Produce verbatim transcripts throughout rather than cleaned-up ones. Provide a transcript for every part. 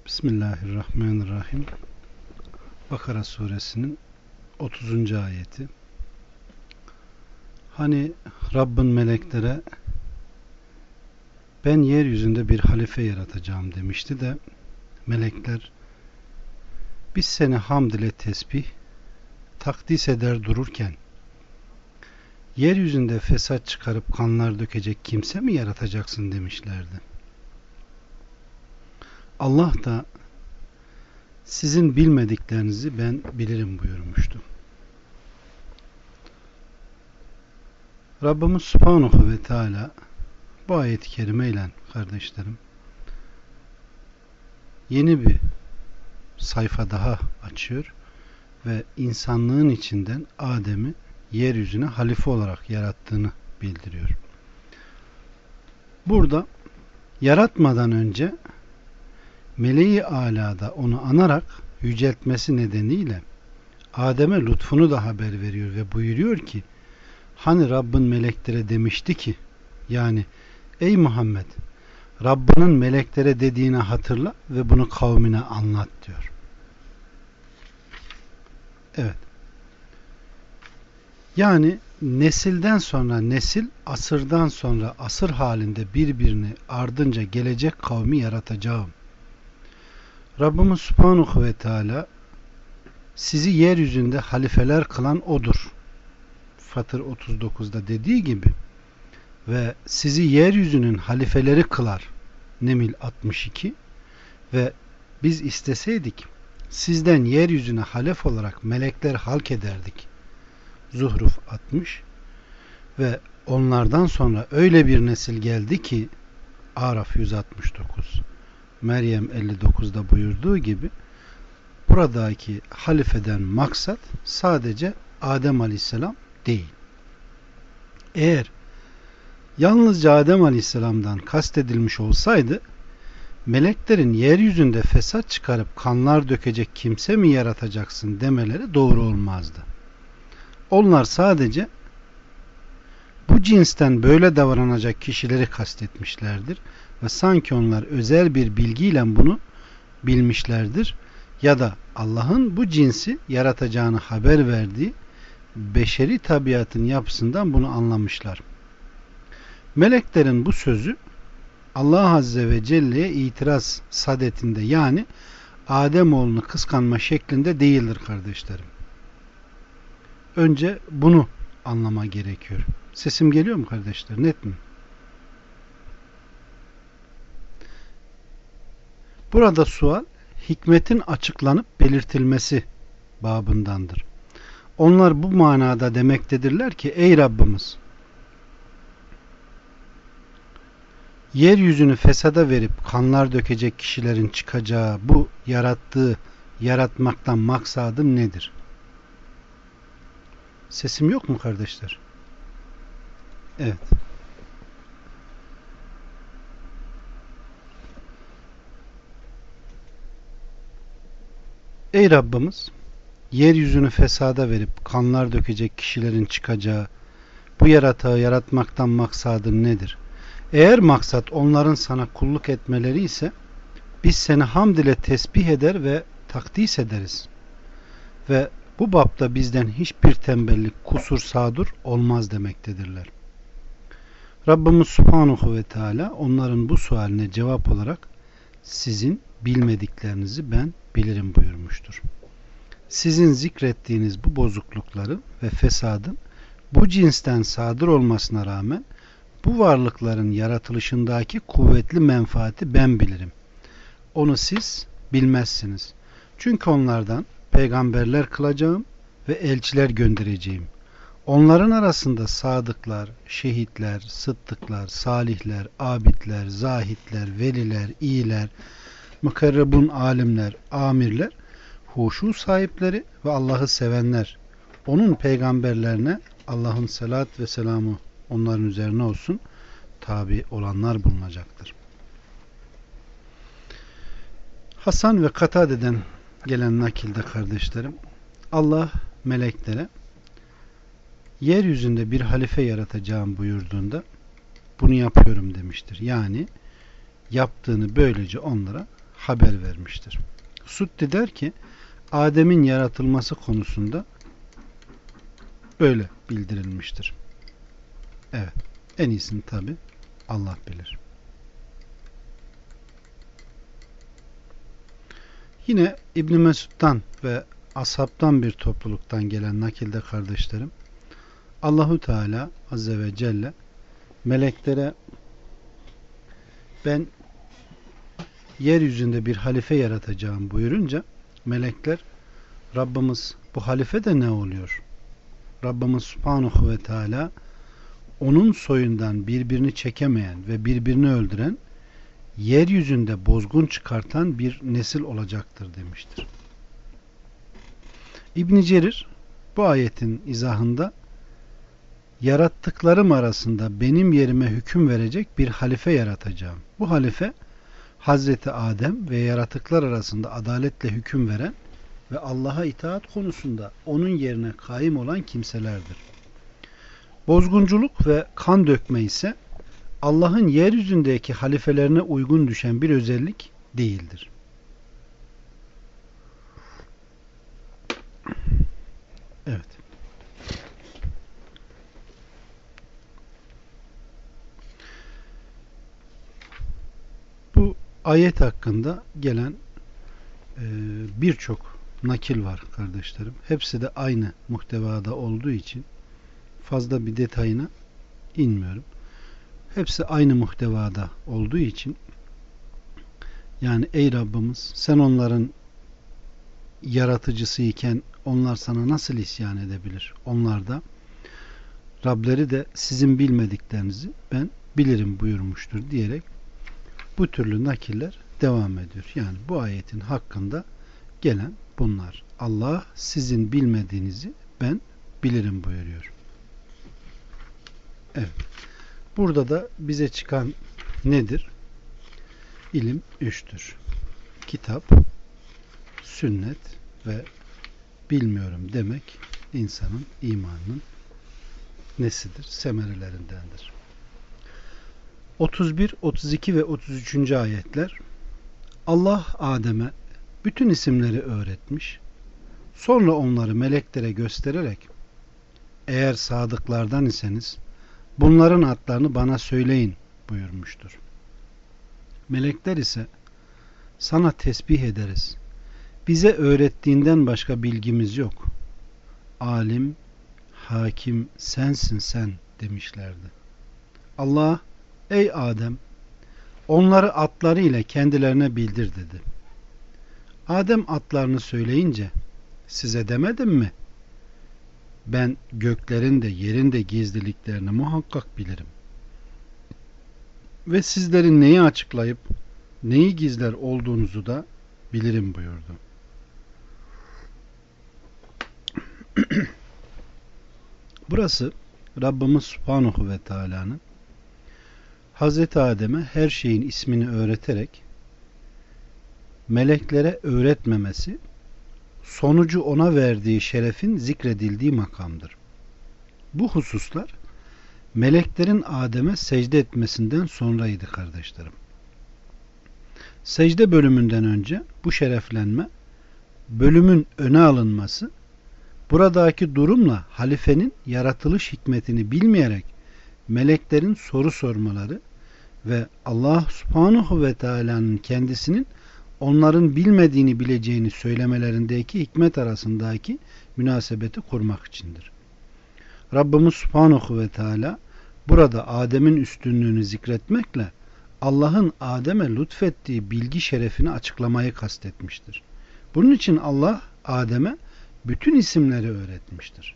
Bismillahirrahmanirrahim. Bakara suresinin otuzuncu ayeti. Hani Rabbin meleklere ben yeryüzünde bir halife yaratacağım demişti de melekler biz seni hamd ile tesbih takdis eder dururken yeryüzünde fesat çıkarıp kanlar dökecek kimse mi yaratacaksın demişlerdi. Allah da sizin bilmediklerinizi ben bilirim buyurmuştu. Rabbimiz Subhanahu ve Teala bu ayet-i kerime ile kardeşlerim yeni bir sayfa daha açıyor ve insanlığın içinden Adem'i yeryüzüne halife olarak yarattığını bildiriyor. Burada yaratmadan önce meleği alada onu anarak yüceltmesi nedeniyle Adem'e lütfunu da haber veriyor ve buyuruyor ki hani Rabbin meleklere demişti ki yani ey Muhammed Rabbinin meleklere dediğini hatırla ve bunu kavmine anlat diyor. Evet. Yani nesilden sonra nesil, asırdan sonra asır halinde birbirini ardınca gelecek kavmi yaratacağım. Rabbimiz Subhanahu ve Teala sizi yeryüzünde halifeler kılan odur. Fatır otuz dokuzda dediği gibi ve sizi yeryüzünün halifeleri kılar. Neml altmış iki ve biz isteseydik sizden yeryüzüne halef olarak melekler halk ederdik. Zuhruf altmış ve onlardan sonra öyle bir nesil geldi ki Araf yüz altmış dokuz Meryem elli dokuzda buyurduğu gibi buradaki halifeden maksat sadece Adem Aleyhisselam değil. Eğer yalnızca Adem Aleyhisselam'dan kastedilmiş olsaydı meleklerin yeryüzünde fesat çıkarıp kanlar dökecek kimse mi yaratacaksın demeleri doğru olmazdı. Onlar sadece bu cinsten böyle davranacak kişileri kastetmişlerdir ve sanki onlar özel bir bilgiyle bunu bilmişlerdir ya da Allah'ın bu cinsi yaratacağını haber verdiği beşeri tabiatın yapısından bunu anlamışlar. Meleklerin bu sözü Allah Azze ve Celle'ye itiraz sadetinde yani Ademoğlunu kıskanma şeklinde değildir kardeşlerim. Önce bunu anlama gerekiyor. Sesim geliyor mu kardeşler? Net mi? Burada sual hikmetin açıklanıp belirtilmesi babındandır. Onlar bu manada demektedirler ki ey Rabbimiz yeryüzünü fesada verip kanlar dökecek kişilerin çıkacağı bu yarattığı yaratmaktan maksadın nedir? Sesim yok mu kardeşler? Evet. Ey Rabbimiz yeryüzünü fesada verip kanlar dökecek kişilerin çıkacağı bu yaratığı yaratmaktan maksadın nedir? Eğer maksat onların sana kulluk etmeleri ise biz seni hamd ile tesbih eder ve takdis ederiz. Ve bu bapta bizden hiçbir tembellik, kusur, sadur olmaz demektedirler. Rabbimiz Subhanahu ve Teala onların bu sualine cevap olarak sizin bilmediklerinizi ben bilirim buyurmuştur. Sizin zikrettiğiniz bu bozuklukların ve fesadın bu cinsten sadır olmasına rağmen bu varlıkların yaratılışındaki kuvvetli menfaati ben bilirim. Onu siz bilmezsiniz. Çünkü onlardan peygamberler kılacağım ve elçiler göndereceğim. Onların arasında sadıklar, şehitler, sıddıklar, salihler, abidler, zahitler, veliler, iyiler, mükerrebun alimler, amirler, huşu sahipleri ve Allah'ı sevenler, onun peygamberlerine Allah'ın salat ve selamı onların üzerine olsun tabi olanlar bulunacaktır. Hasan ve Katade'den gelen nakilde kardeşlerim Allah meleklere yeryüzünde bir halife yaratacağım buyurduğunda bunu yapıyorum demiştir. Yani yaptığını böylece onlara haber vermiştir. Suddi der ki Adem'in yaratılması konusunda böyle bildirilmiştir. Evet. En iyisini tabi Allah bilir. Yine İbn Mesud'dan ve ashabtan bir topluluktan gelen nakilde kardeşlerim, Allahu Teala Azze ve Celle meleklere ben yeryüzünde bir halife yaratacağım buyurunca melekler Rabbimiz bu halife de ne oluyor? Rabbimiz Subhanahu ve Teala onun soyundan birbirini çekemeyen ve birbirini öldüren, yeryüzünde bozgun çıkartan bir nesil olacaktır demiştir. İbn Cerir bu ayetin izahında yarattıklarım arasında benim yerime hüküm verecek bir halife yaratacağım. Bu halife Hazreti Adem ve yaratıklar arasında adaletle hüküm veren ve Allah'a itaat konusunda onun yerine kaim olan kimselerdir. Bozgunculuk ve kan dökme ise Allah'ın yeryüzündeki halifelerine uygun düşen bir özellik değildir. Evet. Bu ayet hakkında gelen e, birçok nakil var kardeşlerim. Hepsi de aynı muhtevada olduğu için fazla bir detayına inmiyorum. Hepsi aynı muhtevada olduğu için yani ey Rabbimiz sen onların yaratıcısı iken onlar sana nasıl isyan edebilir? Onlar da Rableri de sizin bilmediklerinizi ben bilirim buyurmuştur diyerek bu türlü nakiller devam ediyor. Yani bu ayetin hakkında gelen bunlar. Allah sizin bilmediğinizi ben bilirim buyuruyor. Evet. Burada da bize çıkan nedir? İlim üçtür. Kitap, sünnet ve bilmiyorum demek insanın imanının nesidir? Semerelerindendir. otuz bir, otuz iki ve otuz üçüncü ayetler Allah Adem'e bütün isimleri öğretmiş. Sonra onları meleklere göstererek eğer sadıklardan iseniz bunların adlarını bana söyleyin buyurmuştur. Melekler ise sana tesbih ederiz. Bize öğrettiğinden başka bilgimiz yok. Alim, hakim sensin sen demişlerdi. Allah, ey Adem, onları atları ile kendilerine bildir dedi. Adem atlarını söyleyince size demedim mi? Ben göklerin de yerin de gizliliklerini muhakkak bilirim. Ve sizlerin neyi açıklayıp neyi gizler olduğunuzu da bilirim buyurdu. Burası Rabbimiz Subhanahu ve Teala'nın Hazreti Adem'e her şeyin ismini öğreterek meleklere öğretmemesi, sonucu ona verdiği şerefin zikredildiği makamdır. Bu hususlar meleklerin Adem'e secde etmesinden sonraydı kardeşlerim. Secde bölümünden önce bu şereflenme, bölümün öne alınması, buradaki durumla halifenin yaratılış hikmetini bilmeyerek meleklerin soru sormaları ve Allah Subhanahu ve Teala'nın kendisinin onların bilmediğini bileceğini söylemelerindeki hikmet arasındaki münasebeti kurmak içindir. Rabbimiz Subhanahu ve Teala burada Adem'in üstünlüğünü zikretmekle Allah'ın Adem'e lütfettiği bilgi şerefini açıklamayı kastetmiştir. Bunun için Allah Adem'e bütün isimleri öğretmiştir.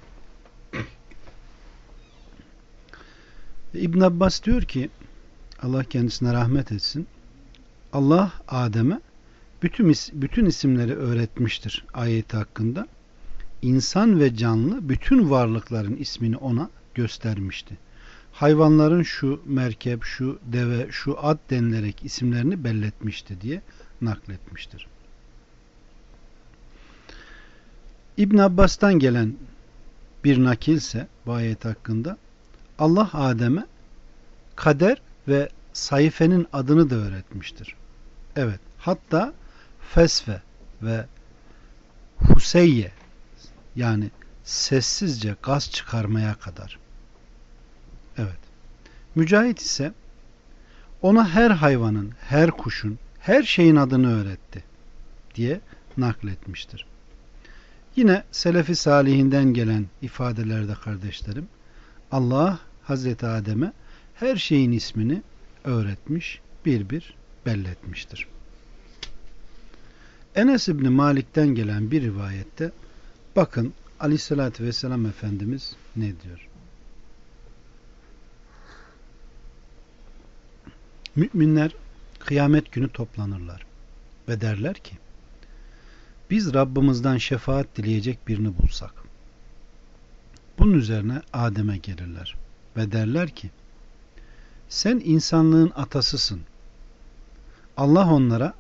İbn Abbas diyor ki Allah kendisine rahmet etsin. Allah Adem'e bütün, bütün isimleri öğretmiştir ayeti hakkında. İnsan ve canlı bütün varlıkların ismini ona göstermişti. Hayvanların şu merkep, şu deve, şu at denilerek isimlerini belletmişti diye nakletmiştir. İbn Abbas'tan gelen bir nakilse bu ayet hakkında Allah Adem'e kader ve sayfenin adını da öğretmiştir. Evet, Hatta fesve ve huseyye, yani sessizce gaz çıkarmaya kadar. Evet. Mücahit ise ona her hayvanın, her kuşun, her şeyin adını öğretti diye nakletmiştir. Yine Selefi Salihinden gelen ifadelerde kardeşlerim, Allah Hazreti Adem'e her şeyin ismini öğretmiş, bir bir belletmiştir. Enes İbni Malik'ten gelen bir rivayette bakın Aleyhisselatü Vesselam Efendimiz ne diyor? Müminler kıyamet günü toplanırlar ve derler ki, biz Rabbimizden şefaat dileyecek birini bulsak. Bunun üzerine Adem'e gelirler ve derler ki, sen insanlığın atasısın. Allah onlara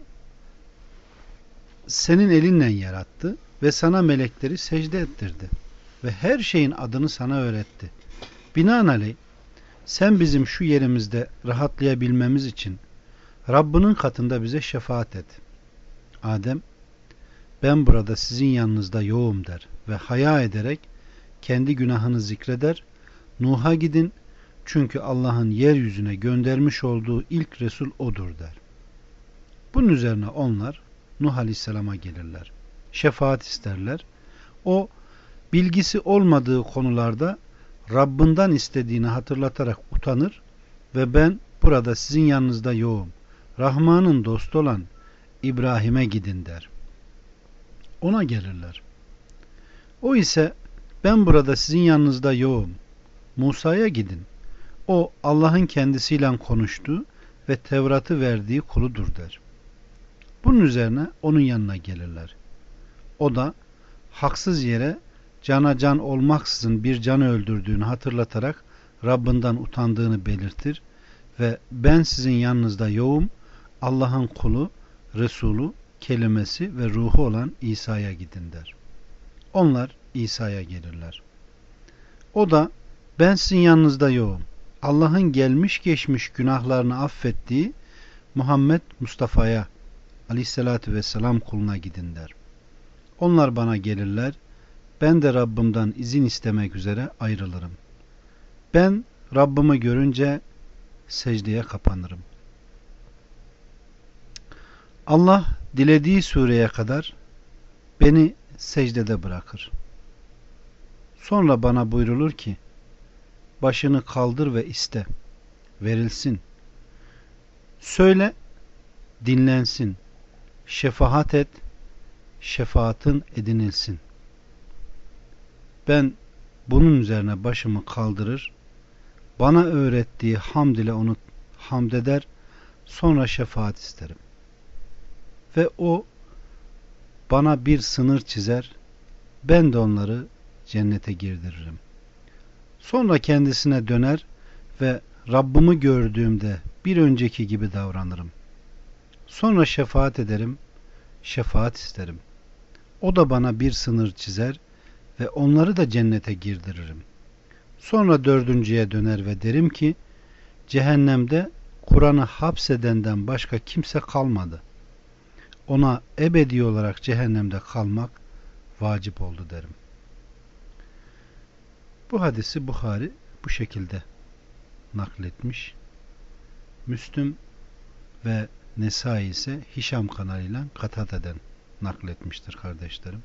senin elinle yarattı ve sana melekleri secde ettirdi ve her şeyin adını sana öğretti. Binaenaleyh sen bizim şu yerimizde rahatlayabilmemiz için Rabbinin katında bize şefaat et. Adem, ben burada sizin yanınızda yoğum der ve haya ederek kendi günahını zikreder. Nuh'a gidin çünkü Allah'ın yeryüzüne göndermiş olduğu ilk Resul odur der. Bunun üzerine onlar Nuh Aleyhisselam'a gelirler. Şefaat isterler. O bilgisi olmadığı konularda Rabbinden istediğini hatırlatarak utanır ve ben burada sizin yanınızda yoğum. Rahman'ın dostu olan İbrahim'e gidin der. Ona gelirler. O ise ben burada sizin yanınızda yoğum. Musa'ya gidin. O Allah'ın kendisiyle konuştuğu ve Tevrat'ı verdiği kuludur der. Bunun üzerine onun yanına gelirler. O da haksız yere cana can olmaksızın bir canı öldürdüğünü hatırlatarak Rabbinden utandığını belirtir ve ben sizin yanınızda yoğum, Allah'ın kulu, Resulü, kelimesi ve ruhu olan İsa'ya gidin der. Onlar İsa'ya gelirler. O da ben sizin yanınızda yoğum, Allah'ın gelmiş geçmiş günahlarını affettiği Muhammed Mustafa'ya Aleyhisselatü Vesselam kuluna gidin der. Onlar bana gelirler, ben de Rabbimden izin istemek üzere ayrılırım. Ben Rabbimi görünce secdeye kapanırım. Allah dilediği sureye kadar beni secdede bırakır. Sonra bana buyrulur ki, başını kaldır ve iste, verilsin. Söyle, dinlensin. Şefaat et, şefaatin edinilsin. Ben bunun üzerine başımı kaldırır, bana öğrettiği hamd ile onu hamd eder, sonra şefaat isterim. Ve o bana bir sınır çizer, ben de onları cennete girdiririm. Sonra kendisine döner ve Rabbimi gördüğümde bir önceki gibi davranırım. Sonra şefaat ederim, şefaat isterim. O da bana bir sınır çizer ve onları da cennete girdiririm. Sonra dördüncüye döner ve derim ki, cehennemde Kur'an'ı hapsedenden başka kimse kalmadı. Ona ebedi olarak cehennemde kalmak vacip oldu derim. Bu hadisi Buhari bu şekilde nakletmiş. Müslüm ve Nesai ise Hişam kanalıyla Katade'den nakletmiştir kardeşlerim.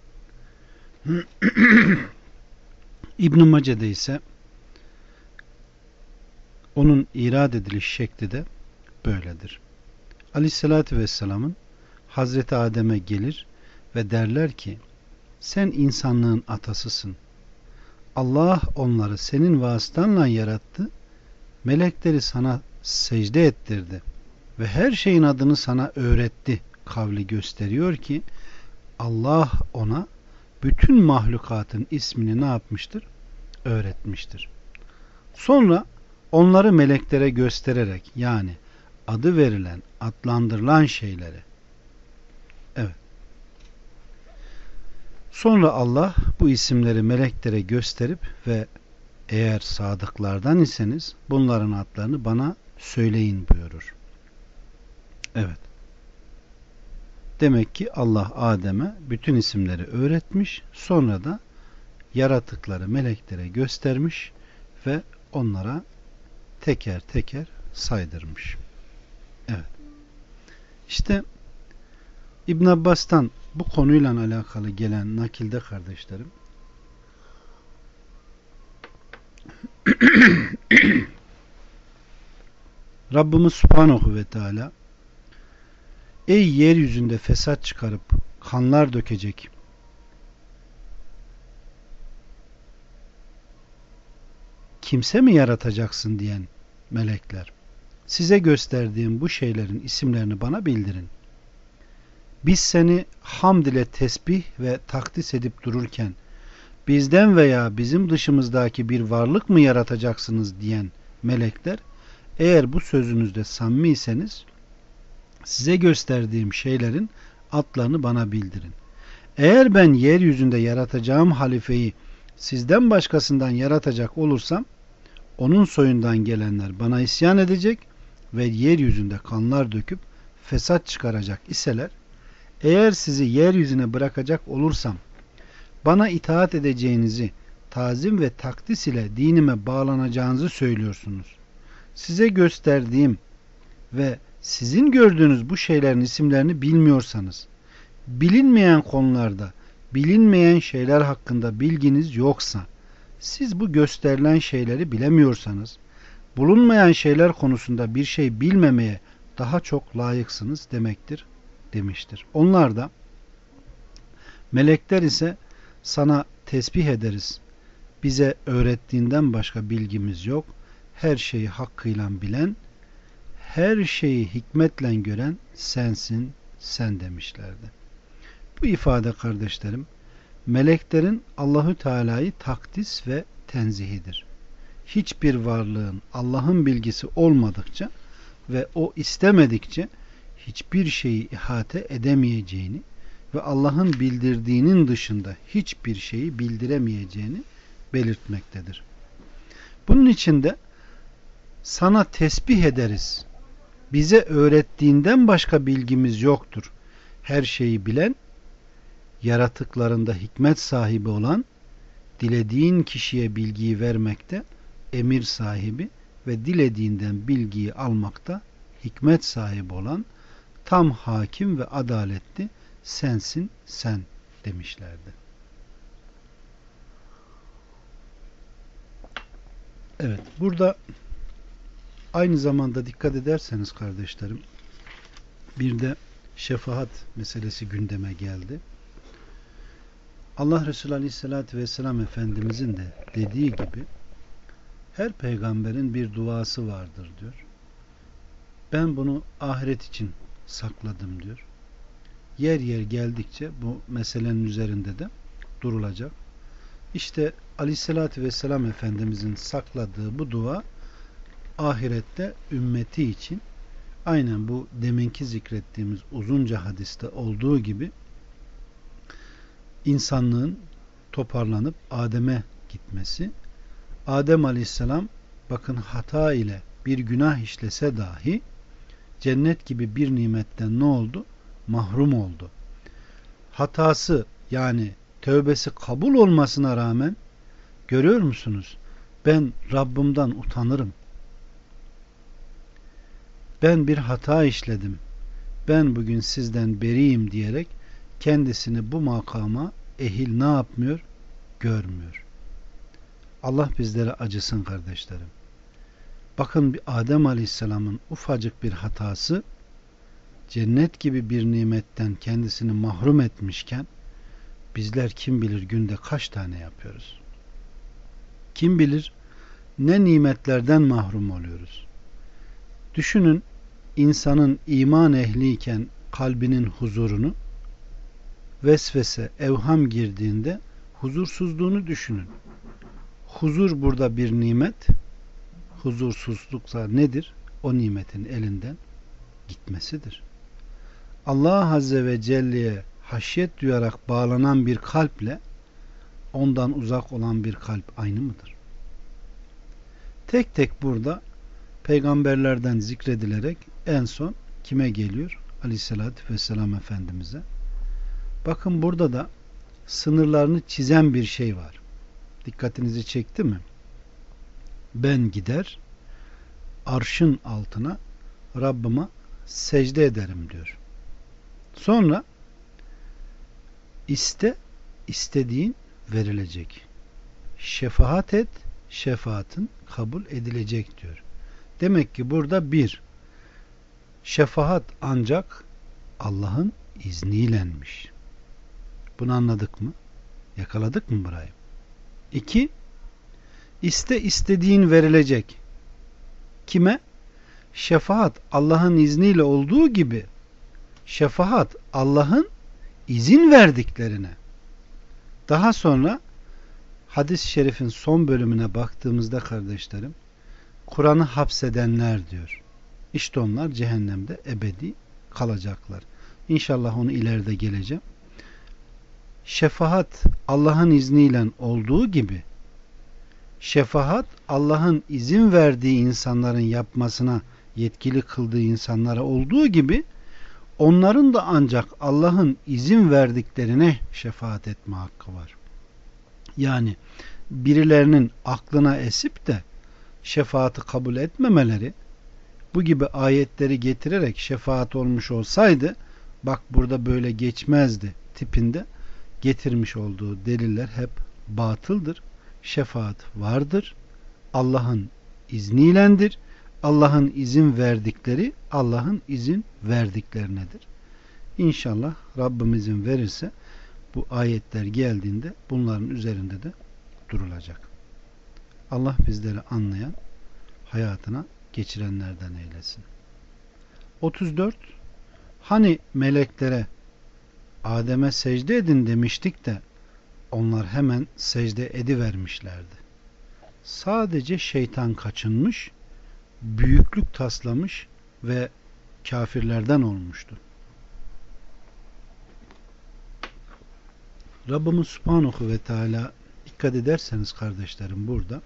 İbn-i Mace'de ise onun irad ediliş şekli de böyledir. Aleyhissalatü Vesselam'ın Hazreti Adem'e gelir ve derler ki, sen insanlığın atasısın. Allah onları senin vasıtanla yarattı, melekleri sana secde ettirdi ve her şeyin adını sana öğretti kavli gösteriyor ki Allah ona bütün mahlukatın ismini ne yapmıştır? Öğretmiştir. Sonra onları meleklere göstererek, yani adı verilen, adlandırılan şeyleri, evet. Sonra Allah bu isimleri meleklere gösterip ve eğer sadıklardan iseniz bunların adlarını bana söyleyin buyurur. Evet. Demek ki Allah Adem'e bütün isimleri öğretmiş, sonra da yaratıkları meleklere göstermiş ve onlara teker teker saydırmış. Evet. İşte İbn Abbas'tan bu konuyla alakalı gelen nakilde kardeşlerim, Rabbimiz Subhanahu ve Teala, ey yeryüzünde fesat çıkarıp kanlar dökecek, kimse mi yaratacaksın diyen melekler, size gösterdiğim bu şeylerin isimlerini bana bildirin. Biz seni hamd ile tesbih ve takdis edip dururken bizden veya bizim dışımızdaki bir varlık mı yaratacaksınız diyen melekler, eğer bu sözünüzde samimiyseniz size gösterdiğim şeylerin adlarını bana bildirin. Eğer ben yeryüzünde yaratacağım halifeyi sizden başkasından yaratacak olursam onun soyundan gelenler bana isyan edecek ve yeryüzünde kanlar döküp fesat çıkaracak iseler, eğer sizi yeryüzüne bırakacak olursam bana itaat edeceğinizi, tazim ve takdis ile dinime bağlanacağınızı söylüyorsunuz. Size gösterdiğim ve sizin gördüğünüz bu şeylerin isimlerini bilmiyorsanız, bilinmeyen konularda, bilinmeyen şeyler hakkında bilginiz yoksa, siz bu gösterilen şeyleri bilemiyorsanız, bulunmayan şeyler konusunda bir şey bilmemeye daha çok layıksınız demektir, demiştir. Onlar da, melekler ise sana tesbih ederiz. Bize öğrettiğinden başka bilgimiz yok. Her şeyi hakkıyla bilen, her şeyi hikmetle gören sensin, sen demişlerdi. Bu ifade kardeşlerim, meleklerin Allahü Teala'yı takdis ve tenzihidir. Hiçbir varlığın Allah'ın bilgisi olmadıkça ve o istemedikçe hiçbir şeyi ihate edemeyeceğini ve Allah'ın bildirdiğinin dışında hiçbir şeyi bildiremeyeceğini belirtmektedir. Bunun için de sana tesbih ederiz. Bize öğrettiğinden başka bilgimiz yoktur. Her şeyi bilen, yaratıklarında hikmet sahibi olan, dilediğin kişiye bilgiyi vermekte emir sahibi ve dilediğinden bilgiyi almakta hikmet sahibi olan, tam hakim ve adaletli sensin sen demişlerdi. Evet, burada aynı zamanda dikkat ederseniz kardeşlerim, bir de şefaat meselesi gündeme geldi. Allah Resulü Aleyhisselatü Vesselam Efendimizin de dediği gibi her peygamberin bir duası vardır diyor. Ben bunu ahiret için sakladım diyor. Yer yer geldikçe bu meselenin üzerinde de durulacak. İşte Aleyhisselatü Vesselam Efendimizin sakladığı bu dua ahirette ümmeti için aynen bu deminki zikrettiğimiz uzunca hadiste olduğu gibi insanlığın toparlanıp Adem'e gitmesi, Adem Aleyhisselam bakın hata ile bir günah işlese dahi cennet gibi bir nimetten ne oldu? Mahrum oldu. Hatası yani tövbesi kabul olmasına rağmen görüyor musunuz? Ben Rabbimden utanırım. Ben bir hata işledim. Ben bugün sizden beriyim diyerek kendisini bu makama ehil ne yapmıyor? Görmüyor. Allah bizlere acısın kardeşlerim. Bakın bir Adem Aleyhisselam'ın ufacık bir hatası cennet gibi bir nimetten kendisini mahrum etmişken bizler kim bilir günde kaç tane yapıyoruz? Kim bilir ne nimetlerden mahrum oluyoruz? Düşünün, insanın iman ehliyken kalbinin huzurunu, vesvese, evham girdiğinde huzursuzluğunu düşünün. Huzur burada bir nimet, huzursuzluksa nedir? O nimetin elinden gitmesidir. Allah Azze ve Celle'ye haşyet duyarak bağlanan bir kalple ondan uzak olan bir kalp aynı mıdır? Tek tek burada peygamberlerden zikredilerek en son kime geliyor? Aleyhisselatü Vesselam Efendimiz'e. Bakın burada da sınırlarını çizen bir şey var. Dikkatinizi çekti mi? Ben gider arşın altına Rabbime secde ederim diyor. Sonra iste, istediğin verilecek. Şefaat et, şefaatin kabul edilecek diyor. Demek ki burada bir, şefaat ancak Allah'ın izniylenmiş. Bunu anladık mı? Yakaladık mı burayı? İki, iste istediğin verilecek. Kime? Şefaat Allah'ın izniyle olduğu gibi şefaat Allah'ın izin verdiklerine. Daha sonra hadis-i şerifin son bölümüne baktığımızda kardeşlerim, Kur'an'ı hapsedenler diyor. İşte onlar cehennemde ebedi kalacaklar. İnşallah onu ileride geleceğim. Şefaat Allah'ın izniyle olduğu gibi şefaat Allah'ın izin verdiği insanların yapmasına yetkili kıldığı insanlara olduğu gibi onların da ancak Allah'ın izin verdiklerine şefaat etme hakkı var. Yani birilerinin aklına esip de şefaati kabul etmemeleri, bu gibi ayetleri getirerek şefaat olmuş olsaydı bak burada böyle geçmezdi tipinde getirmiş olduğu deliller hep batıldır. Şefaat vardır. Allah'ın izniylendir. Allah'ın izin verdikleri Allah'ın izin verdiklerinedir. İnşallah Rabbim izin verirse bu ayetler geldiğinde bunların üzerinde de durulacak. Allah bizleri anlayan, hayatına geçirenlerden eylesin. otuz dört. Hani meleklere Adem'e secde edin demiştik de onlar hemen secde edivermişlerdi. Sadece şeytan kaçınmış, büyüklük taslamış ve kafirlerden olmuştu. Rabbimiz Subhanahu ve Teala, dikkat ederseniz kardeşlerim, burada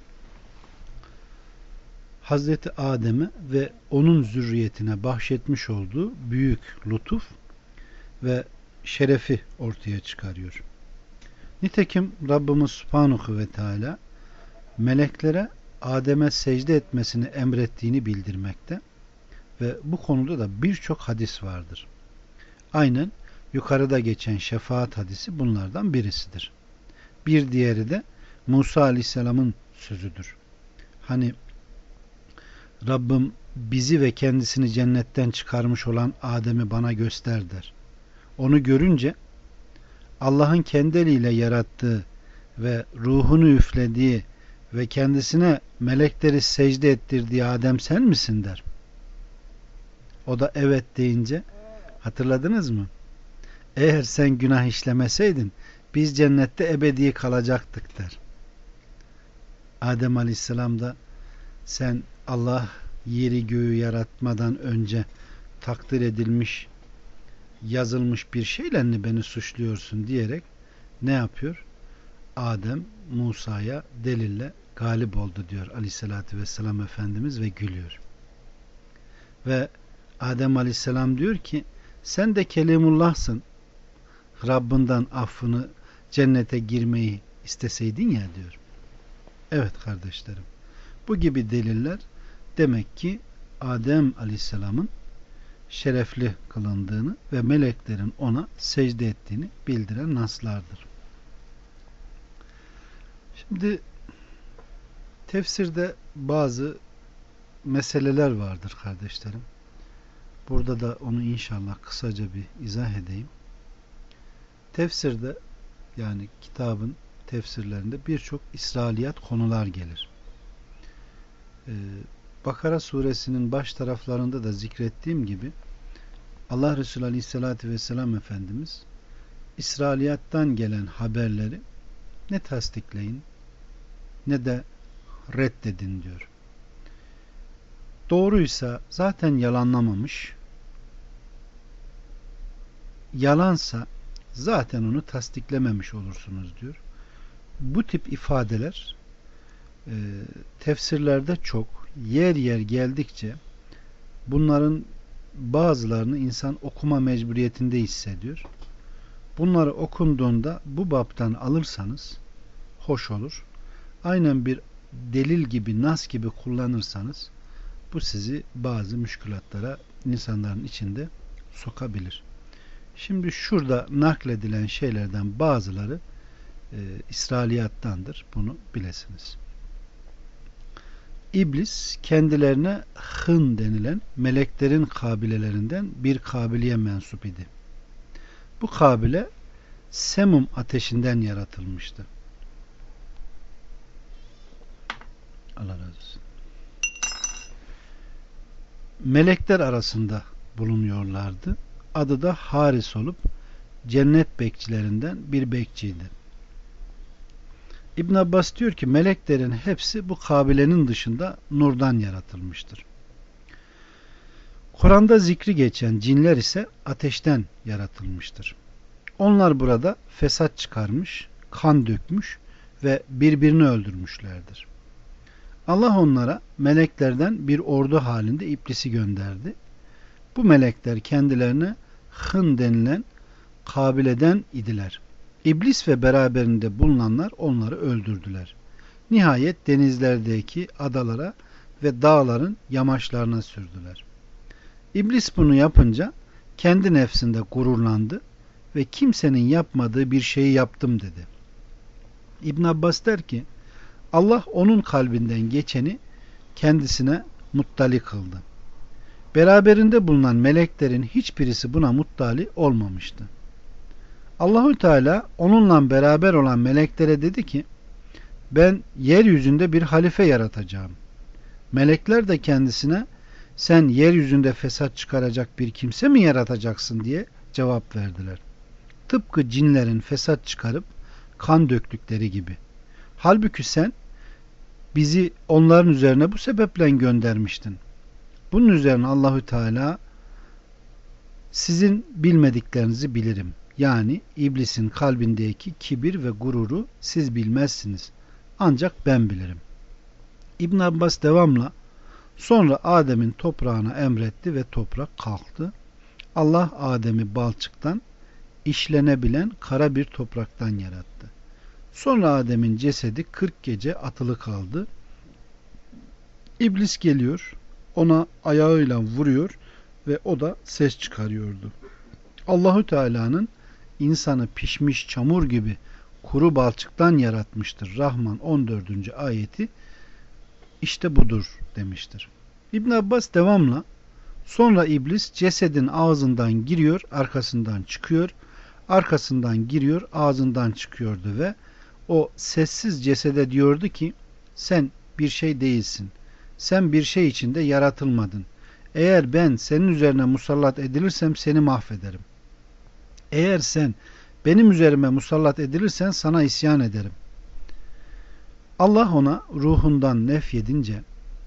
Hazreti Adem'e ve onun zürriyetine bahşetmiş olduğu büyük lütuf ve şerefi ortaya çıkarıyor. Nitekim Rabbimiz Subhanahu ve Teala meleklere Adem'e secde etmesini emrettiğini bildirmekte ve bu konuda da birçok hadis vardır. Aynen yukarıda geçen şefaat hadisi bunlardan birisidir. Bir diğeri de Musa Aleyhisselam'ın sözüdür. Hani Rabbim bizi ve kendisini cennetten çıkarmış olan Adem'i bana göster der. Onu görünce Allah'ın kendi eliyle yarattığı ve ruhunu üflediği ve kendisine melekleri secde ettirdiği Adem sen misin der. O da evet deyince, hatırladınız mı? Eğer sen günah işlemeseydin biz cennette ebedi kalacaktık der. Adem Aleyhisselam da sen Allah yeri göğü yaratmadan önce takdir edilmiş, yazılmış bir şeyle mi beni suçluyorsun diyerek ne yapıyor? Adem Musa'ya delille galip oldu diyor Aleyhisselatü Vesselam Efendimiz ve gülüyor. Ve Adem Aleyhisselam diyor ki sen de Kelimullah'sın. Rabbinden affını, cennete girmeyi isteseydin ya diyor. Evet kardeşlerim. Bu gibi deliller demek ki Adem Aleyhisselam'ın şerefli kılındığını ve meleklerin ona secde ettiğini bildiren naslardır. Şimdi tefsirde bazı meseleler vardır kardeşlerim. Burada da onu inşallah kısaca bir izah edeyim. Tefsirde, yani kitabın tefsirlerinde birçok İsrailiyat konular gelir. Ee, Bakara suresinin baş taraflarında da zikrettiğim gibi Allah Resulü Aleyhisselatü Vesselam Efendimiz İsrailiyattan gelen haberleri ne tasdikleyin ne de reddedin diyor. Doğruysa zaten yalanlamamış, yalansa zaten onu tasdiklememiş olursunuz diyor. Bu tip ifadeler e, tefsirlerde çok, yer yer geldikçe bunların bazılarını insan okuma mecburiyetinde hissediyor. Bunları okunduğunda bu baptan alırsanız hoş olur. Aynen bir delil gibi, nas gibi kullanırsanız bu sizi bazı müşkülatlara insanların içinde sokabilir. Şimdi şurada nakledilen şeylerden bazıları e, İsrailiyattandır. Bunu bilesiniz. İblis kendilerine hın denilen meleklerin kabilelerinden bir kabiliye mensup idi. Bu kabile semum ateşinden yaratılmıştı. Allah razı olsun. Melekler arasında bulunuyorlardı. Adı da Haris olup cennet bekçilerinden bir bekçiydi. İbn Abbas diyor ki meleklerin hepsi bu kabilenin dışında nurdan yaratılmıştır. Kur'an'da zikri geçen cinler ise ateşten yaratılmıştır. Onlar burada fesat çıkarmış, kan dökmüş ve birbirini öldürmüşlerdir. Allah onlara meleklerden bir ordu halinde iblisi gönderdi. Bu melekler kendilerine hın denilen kabileden idiler. İblis ve beraberinde bulunanlar onları öldürdüler. Nihayet denizlerdeki adalara ve dağların yamaçlarına sürdüler. İblis bunu yapınca kendi nefsinde gururlandı ve kimsenin yapmadığı bir şeyi yaptım dedi. İbn Abbas der ki Allah onun kalbinden geçeni kendisine muttali kıldı. Beraberinde bulunan meleklerin hiçbirisi buna muttali olmamıştı. Allahü Teala onunla beraber olan meleklere dedi ki ben yeryüzünde bir halife yaratacağım. Melekler de kendisine sen yeryüzünde fesat çıkaracak bir kimse mi yaratacaksın diye cevap verdiler. Tıpkı cinlerin fesat çıkarıp kan döktükleri gibi. Halbuki sen bizi onların üzerine bu sebeple göndermiştin. Bunun üzerine Allahü Teala sizin bilmediklerinizi bilirim. Yani iblisin kalbindeki kibir ve gururu siz bilmezsiniz. Ancak ben bilirim. İbn Abbas devamla sonra Adem'in toprağına emretti ve toprak kalktı. Allah Adem'i balçıktan işlenebilen kara bir topraktan yarattı. Sonra Adem'in cesedi kırk gece atılı kaldı. İblis geliyor, ona ayağıyla vuruyor ve o da ses çıkarıyordu. Allahü Teala'nın insanı pişmiş çamur gibi kuru balçıktan yaratmıştır. Rahman on dördüncü ayeti işte budur demiştir. İbn Abbas devamla sonra iblis cesedin ağzından giriyor, arkasından çıkıyor, arkasından giriyor, ağzından çıkıyordu ve o sessiz cesede diyordu ki sen bir şey değilsin. Sen bir şey içinde yaratılmadın. Eğer ben senin üzerine musallat edilirsem seni mahvederim. Eğer sen benim üzerime musallat edilirsen sana isyan ederim. Allah ona ruhundan nefyedince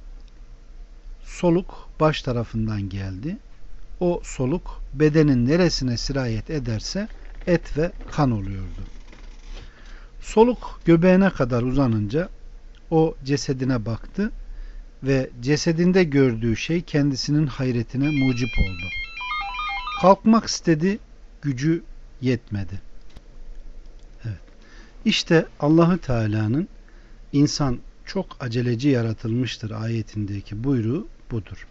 soluk baş tarafından geldi. O soluk bedenin neresine sirayet ederse et ve kan oluyordu. Soluk göbeğine kadar uzanınca o cesedine baktı ve cesedinde gördüğü şey kendisinin hayretine mucip oldu. Kalkmak istedi, gücü yetmedi. Evet. İşte Allahü Teala'nın insan çok aceleci yaratılmıştır ayetindeki buyruğu budur.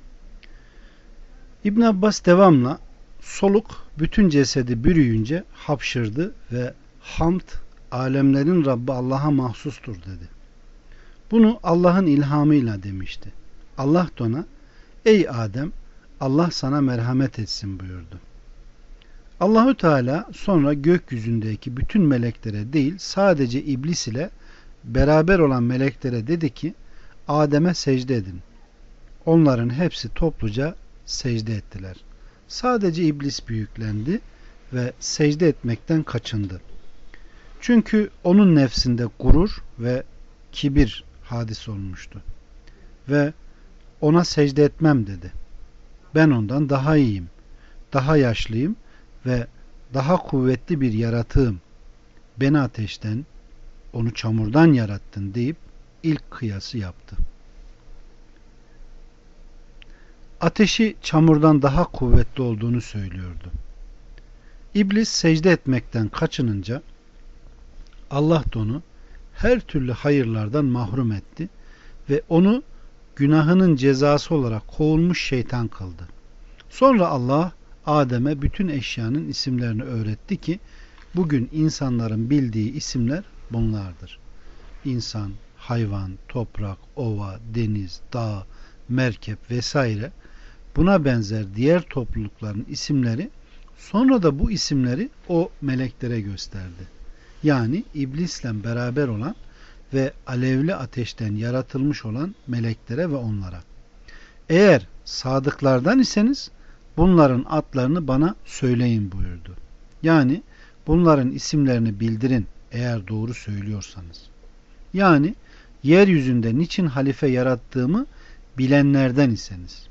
İbn Abbas devamla soluk bütün cesedi bürüyünce hapşırdı ve hamd alemlerin Rabbi Allah'a mahsustur dedi. Bunu Allah'ın ilhamıyla demişti. Allah da ona ey Adem Allah sana merhamet etsin buyurdu. Allahü Teala sonra gökyüzündeki bütün meleklere değil sadece iblis ile beraber olan meleklere dedi ki Adem'e secde edin. Onların hepsi topluca secde ettiler. Sadece iblis büyüklendi ve secde etmekten kaçındı. Çünkü onun nefsinde gurur ve kibir hadis olmuştu. Ve ona secde etmem dedi. Ben ondan daha iyiyim, daha yaşlıyım ve daha kuvvetli bir yaratığım. Beni ateşten, onu çamurdan yarattın deyip ilk kıyası yaptı. ateşi çamurdan daha kuvvetli olduğunu söylüyordu. İblis secde etmekten kaçınınca Allah da onu her türlü hayırlardan mahrum etti ve onu günahının cezası olarak kovulmuş şeytan kıldı. Sonra Allah Adem'e bütün eşyanın isimlerini öğretti ki bugün insanların bildiği isimler bunlardır. İnsan, hayvan, toprak, ova, deniz, dağ, merkep vesaire buna benzer diğer toplulukların isimleri, sonra da bu isimleri o meleklere gösterdi. Yani iblisle beraber olan ve alevli ateşten yaratılmış olan meleklere ve onlara. Eğer sadıklardan iseniz bunların adlarını bana söyleyin buyurdu. Yani bunların isimlerini bildirin eğer doğru söylüyorsanız. Yani yeryüzünde niçin halife yarattığımı bilenlerden iseniz.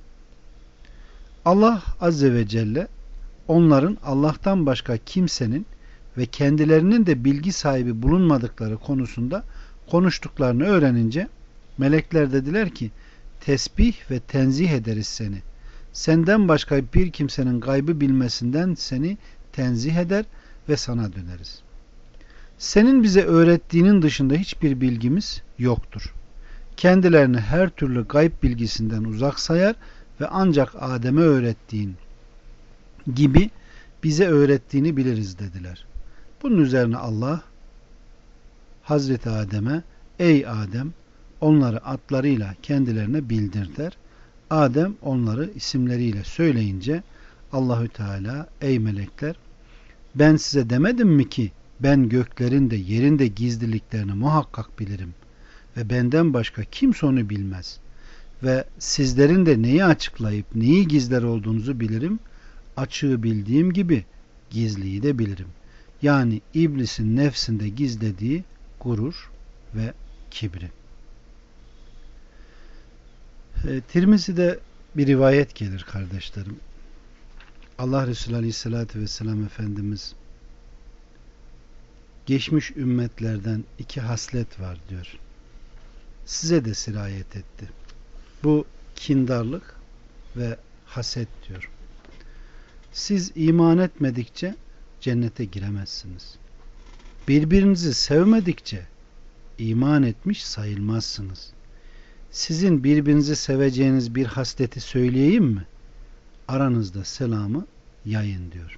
Allah Azze ve Celle onların Allah'tan başka kimsenin ve kendilerinin de bilgi sahibi bulunmadıkları konusunda konuştuklarını öğrenince melekler dediler ki tesbih ve tenzih ederiz seni. Senden başka bir kimsenin gaybı bilmesinden seni tenzih eder ve sana döneriz. Senin bize öğrettiğinin dışında hiçbir bilgimiz yoktur. Kendilerini her türlü gayb bilgisinden uzak sayar ve ancak Adem'e öğrettiğin gibi bize öğrettiğini biliriz dediler. Bunun üzerine Allah Hazreti Adem'e ey Adem onları adlarıyla kendilerine bildir der. Adem onları isimleriyle söyleyince Allahü Teala ey melekler ben size demedim mi ki ben göklerin de yerin de gizliliklerini muhakkak bilirim ve benden başka kimse onu bilmez ve sizlerin de neyi açıklayıp neyi gizler olduğunuzu bilirim, açığı bildiğim gibi gizliyi de bilirim. Yani iblisin nefsinde gizlediği gurur ve kibri. E, Tirmizi'de bir rivayet gelir kardeşlerim. Allah Resulü Aleyhisselatü Vesselam Efendimiz geçmiş ümmetlerden iki haslet var diyor. Size de sirayet etti. Bu kindarlık ve haset diyor. Siz iman etmedikçe cennete giremezsiniz. Birbirinizi sevmedikçe iman etmiş sayılmazsınız. Sizin birbirinizi seveceğiniz bir hasleti söyleyeyim mi? Aranızda selamı yayın diyor.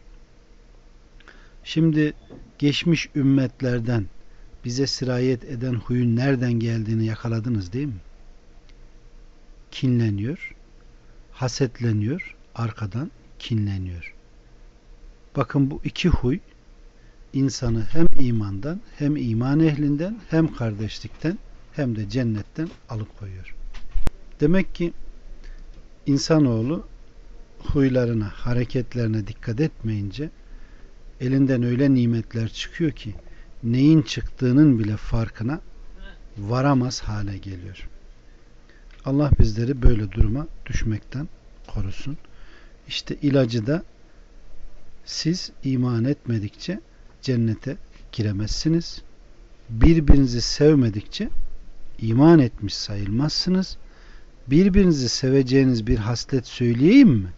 Şimdi geçmiş ümmetlerden bize sirayet eden huyun nereden geldiğini yakaladınız değil mi? Kinleniyor, hasetleniyor, arkadan kinleniyor. Bakın bu iki huy insanı hem imandan, hem iman ehlinden, hem kardeşlikten, hem de cennetten alıkoyuyor. Demek ki insanoğlu huylarına, hareketlerine dikkat etmeyince elinden öyle nimetler çıkıyor ki neyin çıktığının bile farkına varamaz hale geliyor. Allah bizleri böyle duruma düşmekten korusun. İşte ilacı da siz iman etmedikçe cennete giremezsiniz. Birbirinizi sevmedikçe iman etmiş sayılmazsınız. Birbirinizi seveceğiniz bir haslet söyleyeyim mi?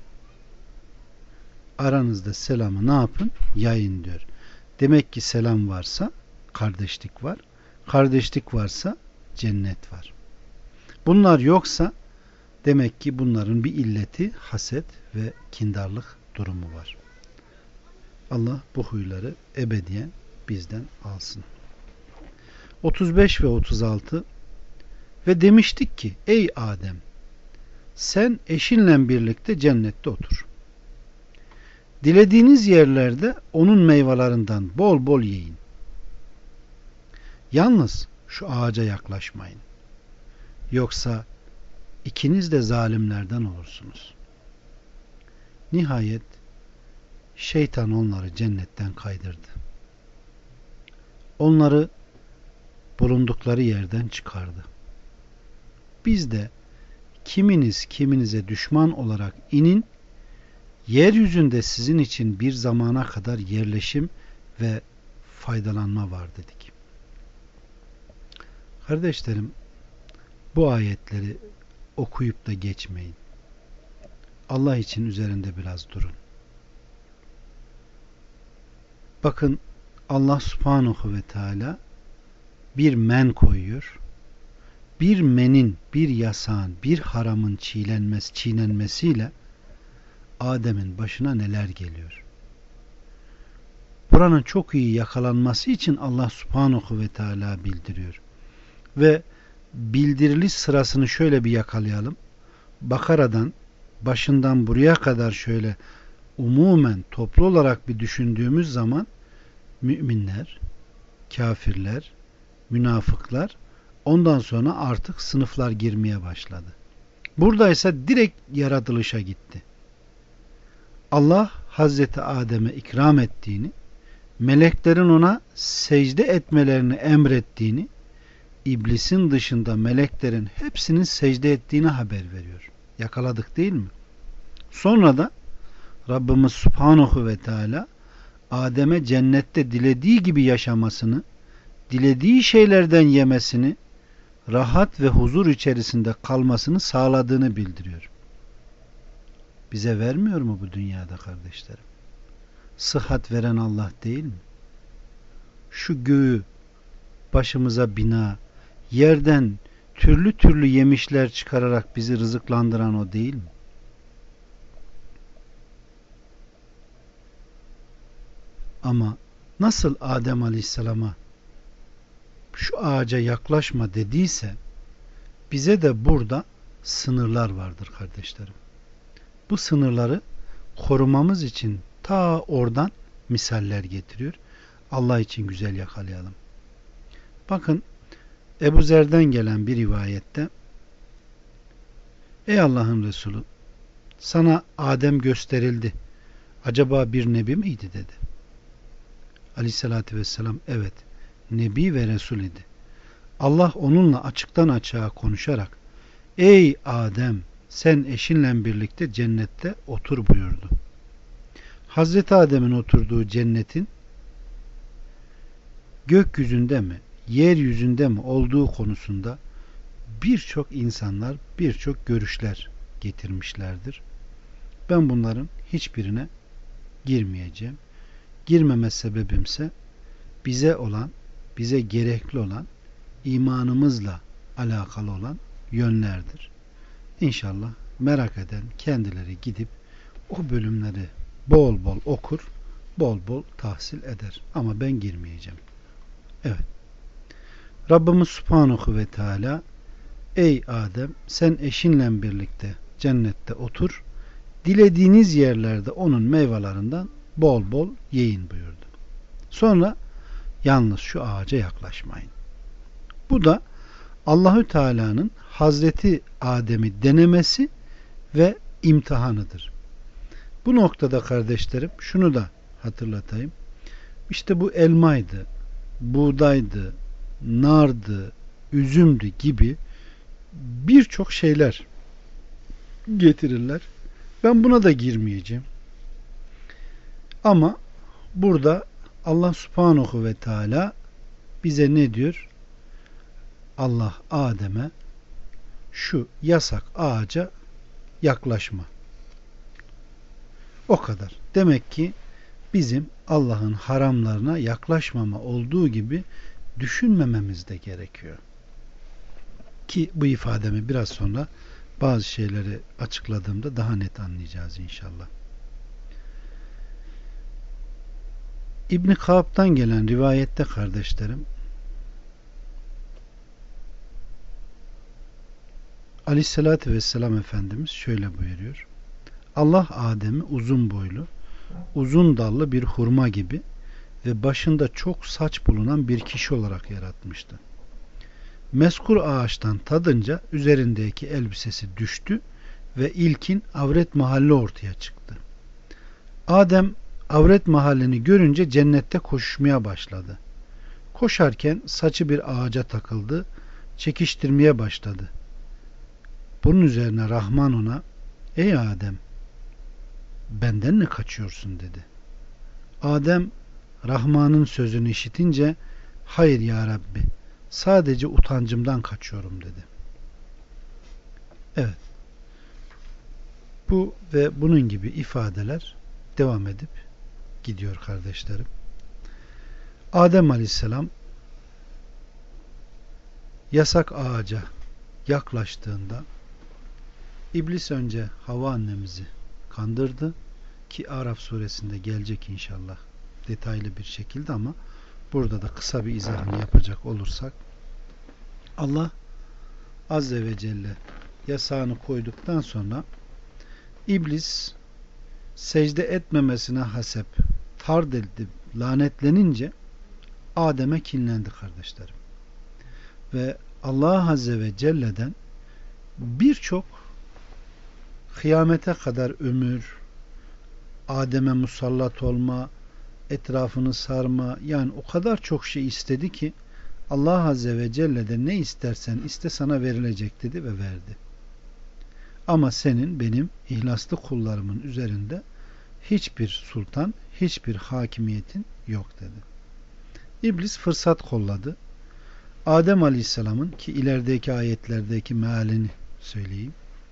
Aranızda selamı ne yapın? Yayın diyor. Demek ki selam varsa kardeşlik var. Kardeşlik varsa cennet var. Bunlar yoksa demek ki bunların bir illeti haset ve kindarlık durumu var. Allah bu huyları ebediyen bizden alsın. otuz beş ve otuz altı ve demiştik ki ey Adem sen eşinle birlikte cennette otur. Dilediğiniz yerlerde onun meyvelerinden bol bol yiyin. Yalnız şu ağaca yaklaşmayın. Yoksa ikiniz de zalimlerden olursunuz. Nihayet şeytan onları cennetten kaydırdı. Onları bulundukları yerden çıkardı. Biz de kiminiz kiminize düşman olarak inin, yeryüzünde sizin için bir zamana kadar yerleşim ve faydalanma var dedik. Kardeşlerim, bu ayetleri okuyup da geçmeyin. Allah için üzerinde biraz durun. Bakın, Allah subhanahu ve teala bir men koyuyor. Bir menin, bir yasağın, bir haramın çiğlenmesi, çiğnenmesiyle Adem'in başına neler geliyor. Buranın çok iyi yakalanması için Allah subhanahu ve teala bildiriyor. Ve bildiriliş sırasını şöyle bir yakalayalım. Bakara'dan başından buraya kadar şöyle umumen toplu olarak bir düşündüğümüz zaman müminler, kafirler, münafıklar, ondan sonra artık sınıflar girmeye başladı. Burada ise direkt yaratılışa gitti. Allah Hazreti Adem'e ikram ettiğini, meleklerin ona secde etmelerini emrettiğini, iblisin dışında meleklerin hepsinin secde ettiğini haber veriyor. Yakaladık değil mi? Sonra da Rabbimiz Subhanahu ve Teala Adem'e cennette dilediği gibi yaşamasını, dilediği şeylerden yemesini, rahat ve huzur içerisinde kalmasını sağladığını bildiriyor. Bize vermiyor mu bu dünyada kardeşlerim? Sıhhat veren Allah değil mi? Şu göğü başımıza bina, yerden türlü türlü yemişler çıkararak bizi rızıklandıran o değil mi? Ama nasıl Adem Aleyhisselam'a şu ağaca yaklaşma dediyse, bize de burada sınırlar vardır kardeşlerim. Bu sınırları korumamız için ta oradan misaller getiriyor. Allah için güzel yakalayalım. Bakın, Ebu Zer'den gelen bir rivayette, ey Allah'ın Resulü, sana Adem gösterildi. Acaba bir nebi miydi dedi. Aleyhissalatü vesselam, evet, nebi ve resul idi. Allah onunla açıktan açığa konuşarak, ey Adem, sen eşinle birlikte cennette otur buyurdu. Hazreti Adem'in oturduğu cennetin gökyüzünde mi, yeryüzünde mi olduğu konusunda birçok insanlar birçok görüşler getirmişlerdir. Ben bunların hiçbirine girmeyeceğim. Girmeme sebebimse bize olan, bize gerekli olan, imanımızla alakalı olan yönlerdir. İnşallah merak eden kendileri gidip o bölümleri bol bol okur, bol bol tahsil eder. Ama ben girmeyeceğim. Evet. Rabbimiz Subhanahu ve Teala, ey Adem, sen eşinle birlikte cennette otur, dilediğiniz yerlerde onun meyvelerinden bol bol yiyin buyurdu. Sonra yalnız şu ağaca yaklaşmayın. Bu da Allahü Teala'nın Hazreti Adem'i denemesi ve imtihanıdır. Bu noktada kardeşlerim şunu da hatırlatayım. İşte bu elmaydı, buğdaydı, nardı, üzümdü gibi birçok şeyler getirirler. Ben buna da girmeyeceğim. Ama burada Allah Subhanahu ve Teala bize ne diyor? Allah Adem'e şu yasak ağaca yaklaşma. O kadar. Demek ki bizim Allah'ın haramlarına yaklaşmama olduğu gibi düşünmememiz de gerekiyor. Ki bu ifademi biraz sonra bazı şeyleri açıkladığımda daha net anlayacağız inşallah. İbn-i Kâb'dan gelen rivayette kardeşlerim, Aleyhisselatü Vesselam Efendimiz şöyle buyuruyor. Allah Adem'i uzun boylu, uzun dallı bir hurma gibi ve başında çok saç bulunan bir kişi olarak yaratmıştı. Mezkur ağaçtan tadınca üzerindeki elbisesi düştü ve ilkin avret mahalli ortaya çıktı. Adem avret mahallini görünce cennette koşmaya başladı. Koşarken saçı bir ağaca takıldı, çekiştirmeye başladı. Bunun üzerine Rahman ona, ey Adem, benden mi kaçıyorsun dedi. Adem Rahman'ın sözünü işitince, hayır ya Rabbi, sadece utancımdan kaçıyorum dedi. Evet. Bu ve bunun gibi ifadeler devam edip gidiyor kardeşlerim. Adem Aleyhisselam yasak ağaca yaklaştığında İblis önce Havva annemizi kandırdı ki Araf suresinde gelecek inşallah detaylı bir şekilde, ama burada da kısa bir izahını yapacak olursak, Allah Azze ve Celle yasağını koyduktan sonra İblis secde etmemesine hasep tard edilip lanetlenince Adem'e kinlendi kardeşlerim. Ve Allah Azze ve Celle'den birçok kıyamete kadar ömür, Adem'e musallat olma, etrafını sarma, yani o kadar çok şey istedi ki Allah Azze ve Celle de ne istersen iste sana verilecek dedi ve verdi. Ama senin benim ihlaslı kullarımın üzerinde hiçbir sultan, hiçbir hakimiyetin yok dedi. İblis fırsat kolladı. Adem Aleyhisselam'ın, ki ilerideki ayetlerdeki mealini söyleyeyim,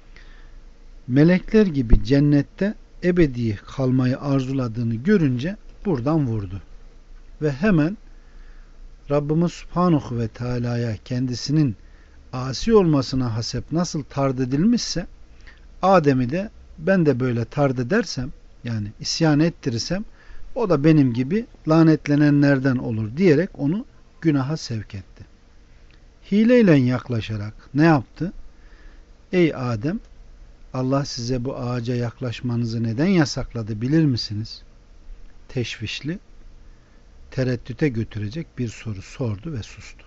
melekler gibi cennette ebedi kalmayı arzuladığını görünce buradan vurdu. Ve hemen Rabbimiz Subhanahu ve Teala'ya kendisinin asi olmasına hasep nasıl tard edilmişse, Adem'i de ben de böyle tard edersem, yani isyan ettirirsem, o da benim gibi lanetlenenlerden olur diyerek onu günaha sevk etti. Hileyle yaklaşarak ne yaptı? Ey Adem, Allah size bu ağaca yaklaşmanızı neden yasakladı bilir misiniz? Teşvişli, tereddüte götürecek bir soru sordu ve sustu.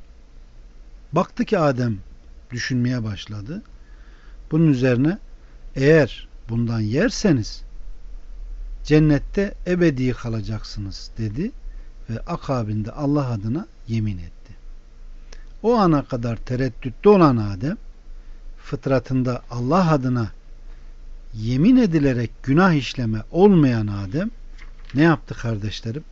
Baktı ki Adem düşünmeye başladı. Bunun üzerine eğer bundan yerseniz cennette ebedi kalacaksınız dedi ve akabinde Allah adına yemin etti. O ana kadar tereddütte olan Adem, fıtratında Allah adına yemin edilerek günah işleme olmayan Adem ne yaptı kardeşlerim?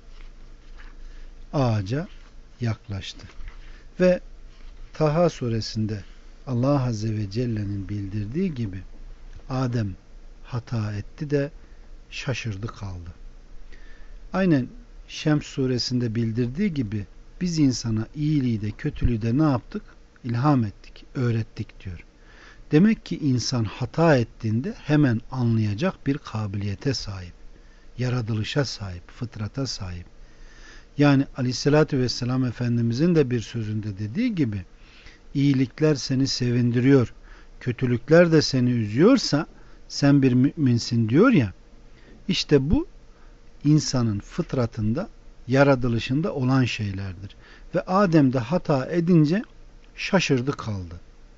Ağaca yaklaştı. Ve Taha suresinde Allah Azze ve Celle'nin bildirdiği gibi Adem hata etti de şaşırdı kaldı. Aynen Şems suresinde bildirdiği gibi biz insana iyiliği de kötülüğü de ne yaptık? İlham ettik, öğrettik diyor. Demek ki insan hata ettiğinde hemen anlayacak bir kabiliyete sahip. Yaratılışa sahip, fıtrata sahip. Yani Aleyhisselatü Vesselam Efendimizin de bir sözünde dediği gibi iyilikler seni sevindiriyor, kötülükler de seni üzüyorsa sen bir müminsin diyor ya, işte bu insanın fıtratında, yaratılışında olan şeylerdir. Ve Adem de hata edince şaşırdı kaldı.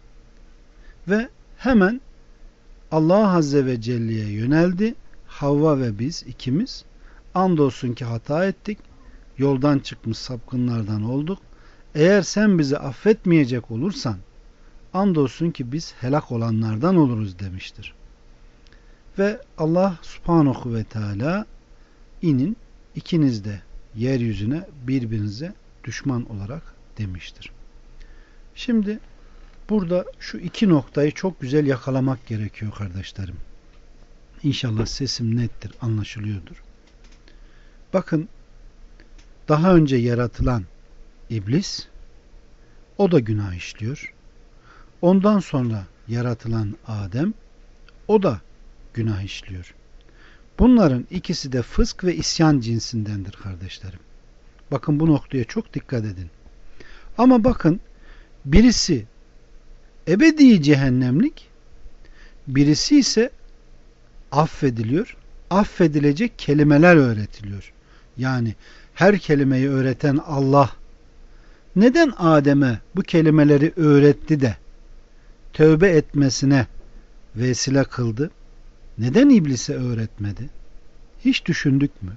Ve hemen Allah Azze ve Celle'ye yöneldi. Havva ve biz ikimiz andolsun ki hata ettik, yoldan çıkmış sapkınlardan olduk. Eğer sen bizi affetmeyecek olursan andolsun ki biz helak olanlardan oluruz demiştir. Ve Allah Subhanahu ve Teala inin ikiniz de yeryüzüne birbirinize düşman olarak demiştir. Şimdi burada şu iki noktayı çok güzel yakalamak gerekiyor kardeşlerim. İnşallah sesim nettir, anlaşılıyordur. Bakın, daha önce yaratılan İblis, o da günah işliyor. Ondan sonra yaratılan Adem, o da günah işliyor. Bunların ikisi de fısk ve isyan cinsindendir kardeşlerim. Bakın bu noktaya çok dikkat edin. Ama bakın, birisi ebedi cehennemlik, birisi ise affediliyor, affedilecek kelimeler öğretiliyor. Yani her kelimeyi öğreten Allah neden Adem'e bu kelimeleri öğretti de tövbe etmesine vesile kıldı? Neden İblis'e öğretmedi? Hiç düşündük mü?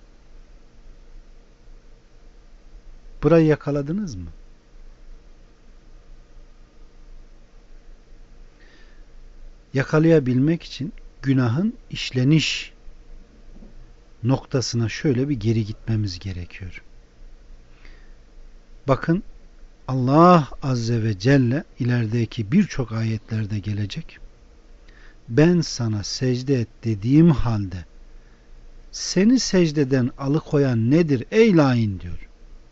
Burayı yakaladınız mı? Yakalayabilmek için günahın işleniş noktasına şöyle bir geri gitmemiz gerekiyor. Bakın, Allah Azze ve Celle ilerideki birçok ayetlerde gelecek. ben sana secde et dediğim halde seni secdeden alıkoyan nedir ey lain diyor.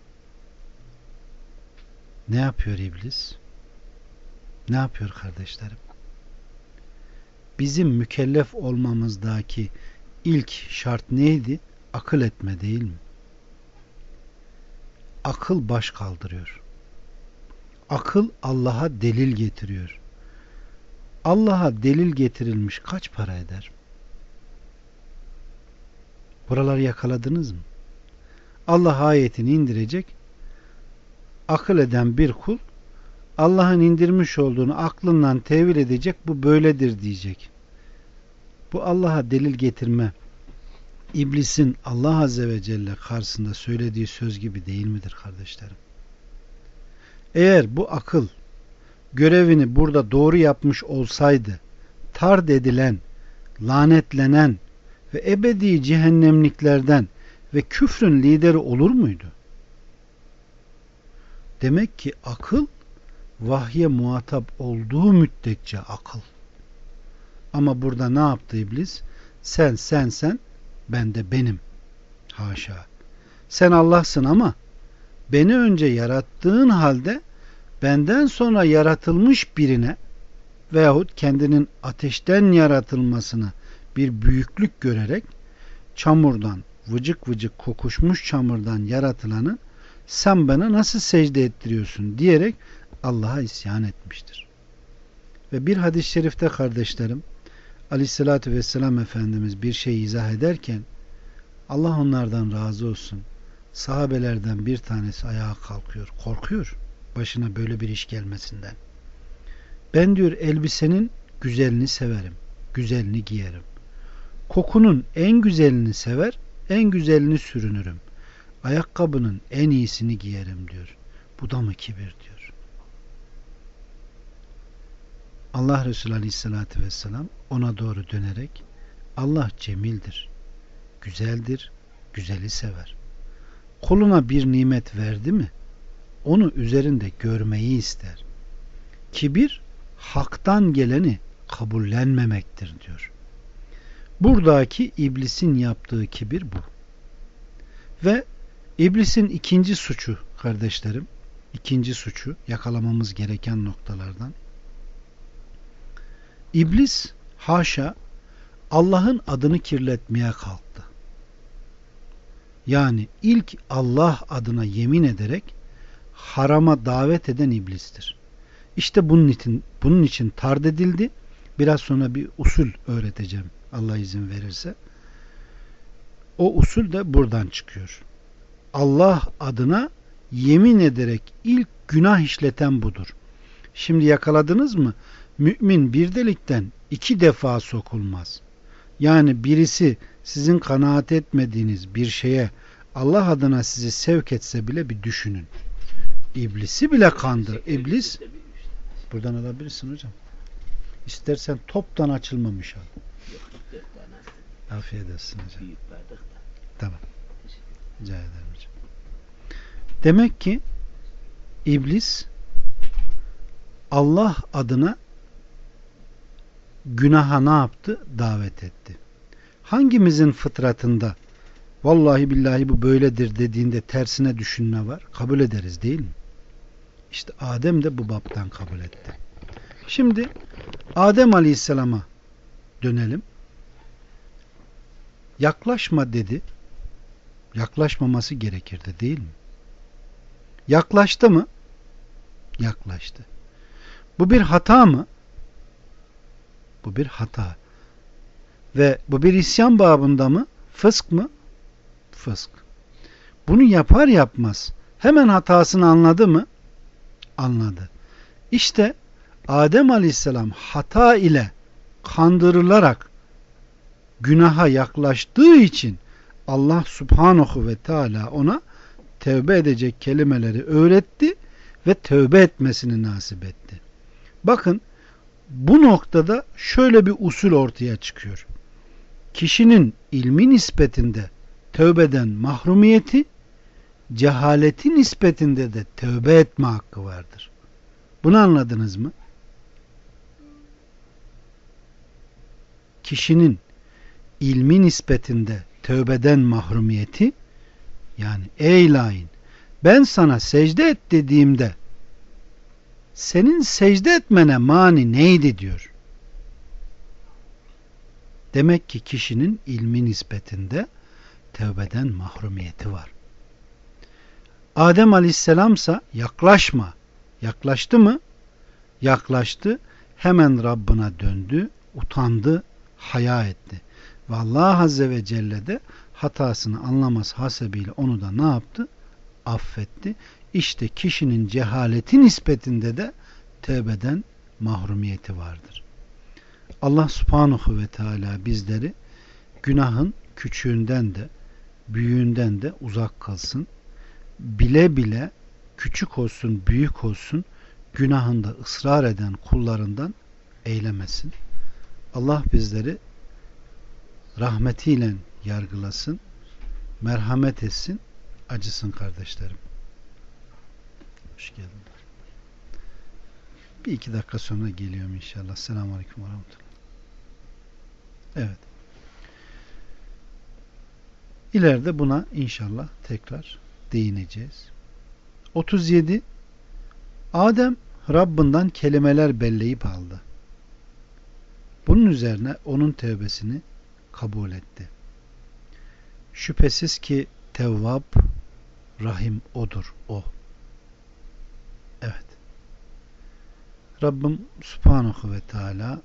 Ne yapıyor iblis? Ne yapıyor kardeşlerim? Bizim mükellef olmamızdaki ilk şart neydi? Akıl etme değil mi? Akıl baş kaldırıyor. Akıl Allah'a delil getiriyor. Allah'a delil getirilmiş kaç para eder? Buraları yakaladınız mı? Allah ayetini indirecek. Akıl eden bir kul Allah'ın indirmiş olduğunu aklından tevil edecek, bu böyledir diyecek. Bu Allah'a delil getirme İblisin Allah Azze ve Celle karşısında söylediği söz gibi değil midir kardeşlerim? Eğer bu akıl görevini burada doğru yapmış olsaydı tard edilen, lanetlenen ve ebedi cehennemliklerden ve küfrün lideri olur muydu? Demek ki akıl vahye muhatap olduğu müddetçe akıl. Ama burada ne yaptı iblis? Sen sen sen, ben de benim. Haşa. Sen Allah'sın ama beni önce yarattığın halde benden sonra yaratılmış birine veyahut kendinin ateşten yaratılmasını bir büyüklük görerek çamurdan, vıcık vıcık kokuşmuş çamurdan yaratılanı sen bana nasıl secde ettiriyorsun diyerek Allah'a isyan etmiştir. Ve bir hadis-i şerifte kardeşlerim, Aleyhisselatü Vesselam Efendimiz bir şey izah ederken, Allah onlardan razı olsun, sahabelerden bir tanesi ayağa kalkıyor, korkuyor başına böyle bir iş gelmesinden. Ben diyor elbisenin güzelini severim, güzelini giyerim. Kokunun en güzelini sever, en güzelini sürünürüm. Ayakkabının en iyisini giyerim diyor. Bu da mı kibir diyor. Allah Resulü Aleyhisselatü Vesselam ona doğru dönerek Allah cemildir, güzeldir, güzeli sever. Kuluna bir nimet verdi mi onu üzerinde görmeyi ister. Kibir haktan geleni kabullenmemektir diyor. Buradaki iblisin yaptığı kibir bu. Ve iblisin ikinci suçu kardeşlerim, ikinci suçu yakalamamız gereken noktalardan. İblis haşa Allah'ın adını kirletmeye kalktı. Yani ilk Allah adına yemin ederek harama davet eden iblistir. İşte bunun için, bunun için tard edildi. Biraz sonra bir usul öğreteceğim Allah izin verirse. O usul de buradan çıkıyor. Allah adına yemin ederek ilk günah işleten budur. Şimdi yakaladınız mı? Mümin bir delikten iki defa sokulmaz. Yani birisi sizin kanaat etmediğiniz bir şeye Allah adına sizi sevk etse bile bir düşünün. İblisi bile kandır. İblis buradan alabilirsin hocam. İstersen toptan açılmamış al. Afiyet olsun hocam. Tamam. Rica ederim hocam. Demek ki iblis Allah adına günaha ne yaptı? Davet etti. Hangimizin fıtratında vallahi billahi bu böyledir dediğinde tersine düşünme var? Kabul ederiz değil mi? İşte Adem de bu baptan kabul etti. Şimdi Adem Aleyhisselam'a dönelim. Yaklaşma dedi. Yaklaşmaması gerekirdi değil mi? Yaklaştı mı? Yaklaştı. Bu bir hata mı? Bu bir hata. Ve bu bir isyan babında mı? Fısk mı? Fısk. Bunu yapar yapmaz hemen hatasını anladı mı? Anladı. İşte Adem Aleyhisselam hata ile kandırılarak günaha yaklaştığı için Allah Subhanahu ve Teala ona tevbe edecek kelimeleri öğretti ve tövbe etmesini nasip etti. Bakın bu noktada şöyle bir usul ortaya çıkıyor. Kişinin ilmi nispetinde tövbeden mahrumiyeti, cehaleti nispetinde de tövbe etme hakkı vardır. Bunu anladınız mı? kişinin ilmi nispetinde tövbeden mahrumiyeti, yani ey lain, ben sana secde et dediğimde senin secde etmene mani neydi diyor. Demek ki kişinin ilmi nispetinde tövbeden mahrumiyeti var. Adem Aleyhisselamsa yaklaşma. Yaklaştı mı? Yaklaştı. Hemen Rabbına döndü, utandı, haya etti. Ve Allah Azze ve Celle de hatasını anlaması hasebiyle onu da ne yaptı? Affetti. İşte kişinin cehaleti nispetinde de tövbeden mahrumiyeti vardır. Allah Subhanahu ve Teala bizleri günahın küçüğünden de büyüğünden de uzak kalsın. Bile bile küçük olsun büyük olsun günahında ısrar eden kullarından eylemesin. Allah bizleri rahmetiyle yargılasın, merhamet etsin, acısın kardeşlerim. Hoş geldin. Bir iki dakika sonra geliyorum inşallah. Selamun Aleyküm ve Rahmetullah. Evet. İleride buna inşallah tekrar değineceğiz. otuz yedi. Adem Rabbinden kelimeler belleyip aldı. Bunun üzerine onun tevbesini kabul etti. Şüphesiz ki Tevvab, Rahim odur, o. Evet. Rabbim Subhanahu ve Teala,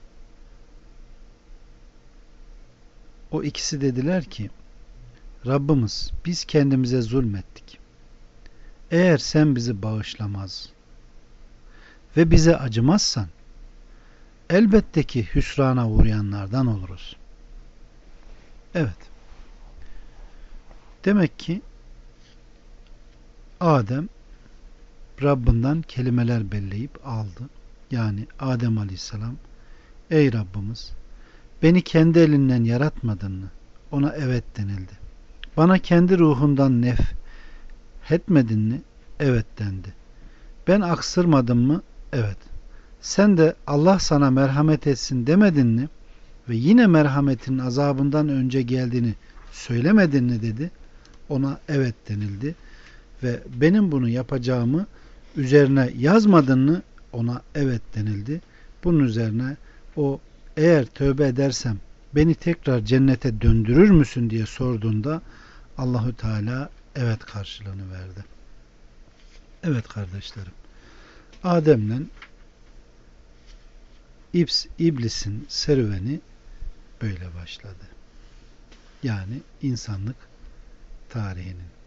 o ikisi dediler ki, Rabbimiz biz kendimize zulmettik. Eğer sen bizi bağışlamaz ve bize acımazsan elbette ki hüsrana uğrayanlardan oluruz. Evet. Demek ki Adem Rabbinden kelimeler belleyip aldı. Yani Adem Aleyhisselam, ey Rabbimiz, beni kendi elinden yaratmadın mı? Ona evet denildi. Bana kendi ruhundan nef etmedin mi? Evet dendi. Ben aksırmadım mı? Evet. Sen de Allah sana merhamet etsin demedin mi? Ve yine merhametin azabından önce geldiğini söylemedin mi dedi. Ona evet denildi. Ve benim bunu yapacağımı üzerine yazmadın mı? Ona evet denildi. Bunun üzerine o, eğer tövbe edersem beni tekrar cennete döndürür müsün diye sorduğunda Allahü Teala evet karşılığını verdi. Evet kardeşlerim. Adem'le İblisin serüveni böyle başladı. Yani insanlık tarihinin.